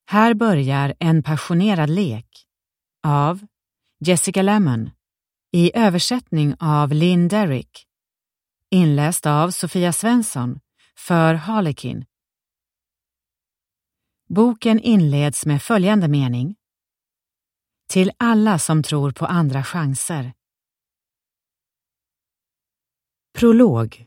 Här börjar en passionerad lek av Jessica Lemon i översättning av Lynn Derrick. Inläst av Sofia Svensson för Harlequin. Boken inleds med följande mening. Till alla som tror på andra chanser. Prolog.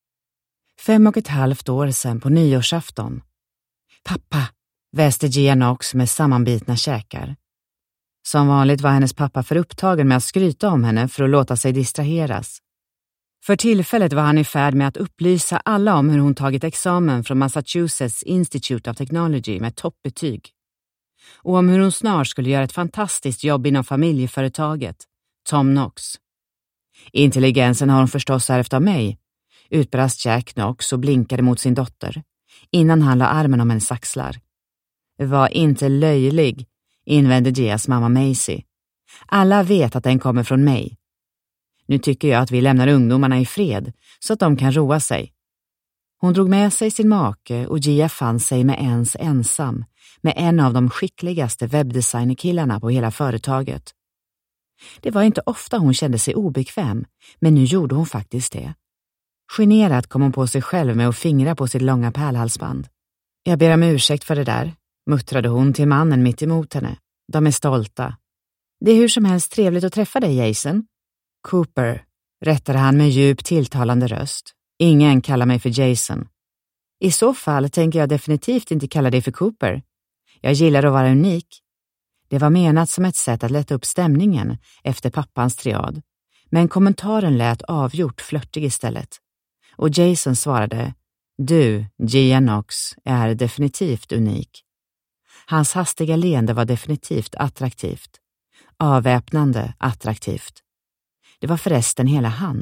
5,5 år sedan på nyårsafton. Pappa, väste Gia Knox med sammanbitna käkar. Som vanligt var hennes pappa för upptagen med att skryta om henne för att låta sig distraheras. För tillfället var han i färd med att upplysa alla om hur hon tagit examen från Massachusetts Institute of Technology med toppbetyg. Och om hur hon snart skulle göra ett fantastiskt jobb inom familjeföretaget, Tom Knox. Intelligensen har hon förstås ärvt av mig, utbrast Jack Knox och blinkade mot sin dotter, innan han la armen om hennes axlar. Var inte löjlig, invände Gias mamma Maisie. Alla vet att den kommer från mig. Nu tycker jag att vi lämnar ungdomarna i fred så att de kan roa sig. Hon drog med sig sin make och Gia fann sig ensam med en av de skickligaste webbdesignerkillarna på hela företaget. Det var inte ofta hon kände sig obekväm, men nu gjorde hon faktiskt det. Generat kom hon på sig själv med att fingra på sitt långa pärlhalsband. Jag ber om ursäkt för det där, muttrade hon till mannen mitt emot henne. De är stolta. Det är hur som helst trevligt att träffa dig, Jason. Cooper, rättade han med djup tilltalande röst. Ingen kallar mig för Jason. I så fall tänker jag definitivt inte kalla dig för Cooper. Jag gillar att vara unik. Det var menat som ett sätt att lätta upp stämningen efter pappans triad. Men kommentaren lät avgjort flörtig istället. Och Jason svarade, du, Gia Knox, är definitivt unik. Hans hastiga leende var definitivt attraktivt. Avväpnande attraktivt. Det var förresten hela han.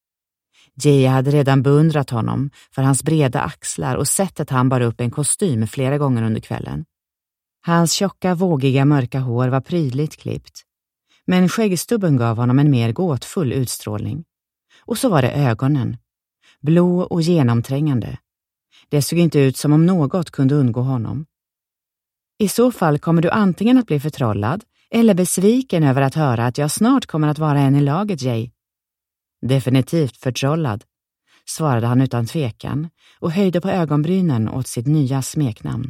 Gia hade redan beundrat honom för hans breda axlar och sättet han bar upp en kostym flera gånger under kvällen. Hans tjocka, vågiga, mörka hår var prydligt klippt. Men skäggstubben gav honom en mer gåtfull utstrålning. Och så var det ögonen. Blå och genomträngande. Det såg inte ut som om något kunde undgå honom. I så fall kommer du antingen att bli förtrollad eller besviken över att höra att jag snart kommer att vara en i laget, Jay. Definitivt förtrollad, svarade han utan tvekan och höjde på ögonbrynen åt sitt nya smeknamn.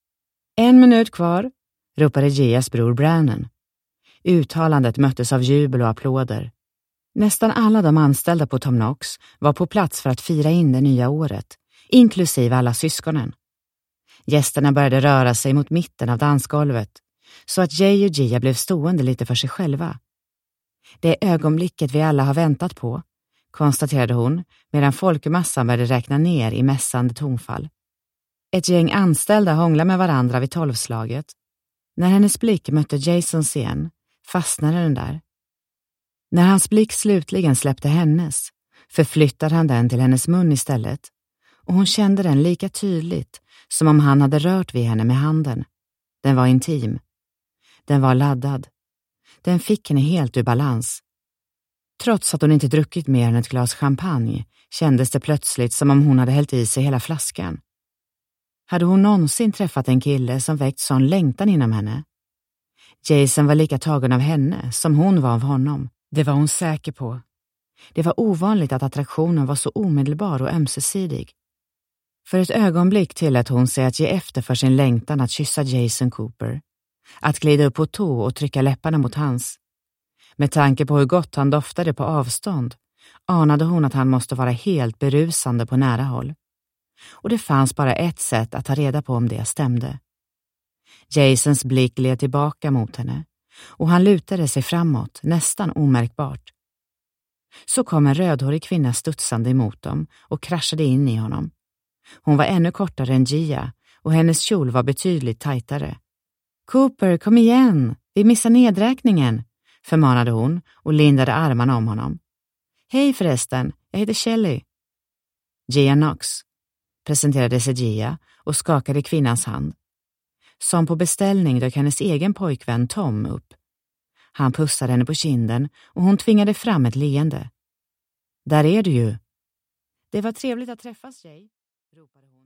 1 minut kvar, ropade Gias bror Brannon. Uttalandet möttes av jubel och applåder. Nästan alla de anställda på Tom Knox var på plats för att fira in det nya året, inklusive alla syskonen. Gästerna började röra sig mot mitten av dansgolvet, så att Jay och Gia blev stående lite för sig själva. Det är ögonblicket vi alla har väntat på, konstaterade hon medan folkmassan började räkna ner i mässande tonfall. Ett gäng anställda hånglade med varandra vid 12-slaget. När hennes blick mötte Jasons igen, fastnade den där. När hans blick slutligen släppte hennes, förflyttade han den till hennes mun istället, och hon kände den lika tydligt som om han hade rört vid henne med handen. Den var intim. Den var laddad. Den fick henne helt ur balans. Trots att hon inte druckit mer än ett glas champagne kändes det plötsligt som om hon hade hällt i sig hela flaskan. Hade hon någonsin träffat en kille som väckt sån längtan inom henne? Jason var lika tagen av henne som hon var av honom. Det var hon säker på. Det var ovanligt att attraktionen var så omedelbar och ömsesidig. För ett ögonblick tillät hon sig att ge efter för sin längtan att kyssa Jason Cooper. Att glida upp på tå och trycka läpparna mot hans. Med tanke på hur gott han doftade på avstånd anade hon att han måste vara helt berusande på nära håll. Och det fanns bara ett sätt att ta reda på om det stämde. Jasons blick gled tillbaka mot henne och han lutade sig framåt, nästan omärkbart. Så kom en rödhårig kvinna studsande emot dem och kraschade in i honom. Hon var ännu kortare än Gia och hennes kjol var betydligt tajtare. Cooper, kom igen! Vi missar nedräkningen, förmanade hon och lindade armarna om honom. Hej förresten, jag heter Shelley. Gia Knox, presenterade sig Gia och skakade kvinnans hand. Som på beställning dök hennes egen pojkvän Tom upp. Han pussade henne på kinden och hon tvingade fram ett leende. Där är du ju. Det var trevligt att träffas, Jay, ropade hon.